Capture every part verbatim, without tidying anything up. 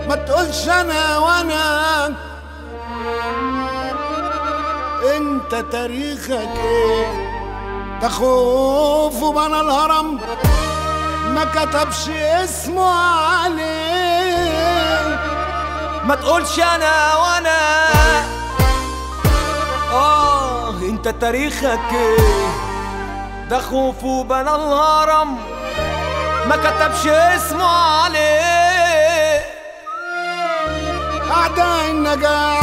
ما تقولش انا وانا، انت تاريخك ايه؟ ده خوف وبنى الهرم ما كتبش اسمه عليه. ما تقولش انا وانا، اه انت تاريخك ايه؟ ده خوف وبنى الهرم ما كتبش اسمه عليه. اعداء النجاح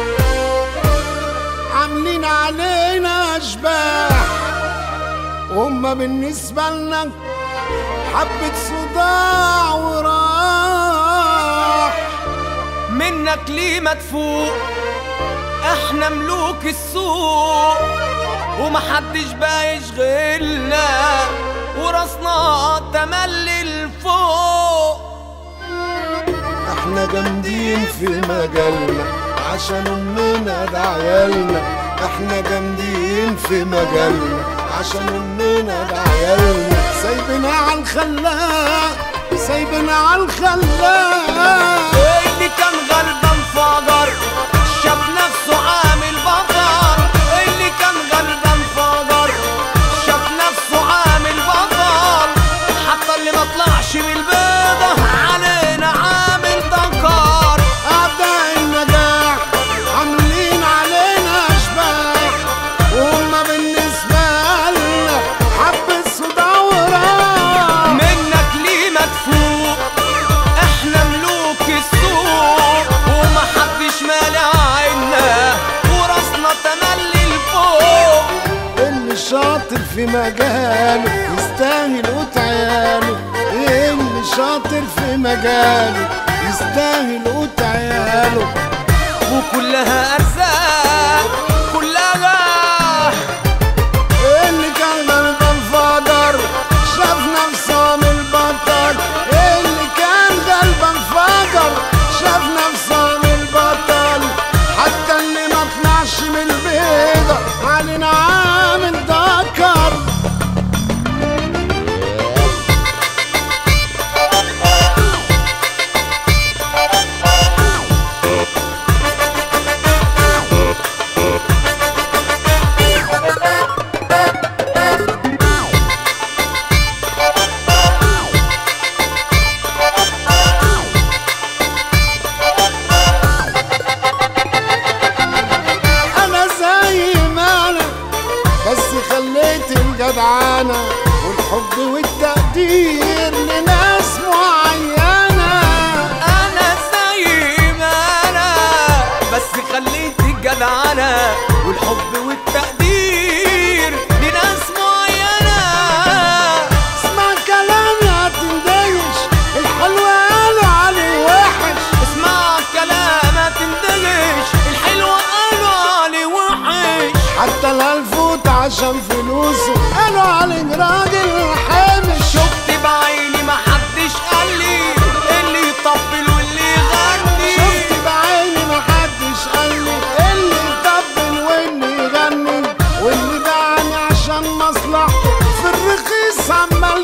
عاملين علينا اشباح، وهم بالنسبة لنا حبة صداع وراح. منك ليه مدفوق؟ احنا ملوك السوق ومحدش بقى يشغلنا، وراسنا تملي لفوق. احنا جامدين في مجالنا عشان امنا ده عيالنا، احنا جامدين في مجالنا عشان امنا ده عيالنا. سايبنا على الخلاق، سايبنا على الخلاق. اللي كان غلبان فجر شاف نفسه عامل بطل، اللي كان غلبان فجر شاف نفسه عامل بطل، حتى اللي ما طلعش من البيضة علينا عامل دكار. أعداء النجاح عاملين علينا أشباح، وهما بالنسبة لنا حبة صداع وراح. منك ليه مدفوق؟ احنا ملوك السوق ومحدش مالع عنا، وراسنا تملي لفوق. اللي شاطر في مجاله يستاهل قوت عياله، اللي شاطر في مجاله يستاهل قوت عياله. وكلها أرزاق كلها. اللي كان غلبان فجر شاف نفسه من البطل، اللي كان غلبان فجر شاف نفسه من البطل، حتى اللي ما طلعش من البيضة علينا عامل دكر. خليت الجدعنة والحب والتقدير لناس معينة. أنا زي ما أنا بس خليت الجدعنة والحب والتقدير لناس معينة. اسمع كلامي هتندهش، الحلو قالوا عليه وحش. اسمع كلام هتندهش، الحلو قالوا عليه وحش. حتى الهلفوت عشان فلوسه قالوا عليه راجل حامش. شفت بعيني محدش قالي اللي يطبل واللي يغني، شفت بعيني محدش قالي اللي يطبل واللي يغني، واللي باعني عشان مصلحته في الرخيص عمال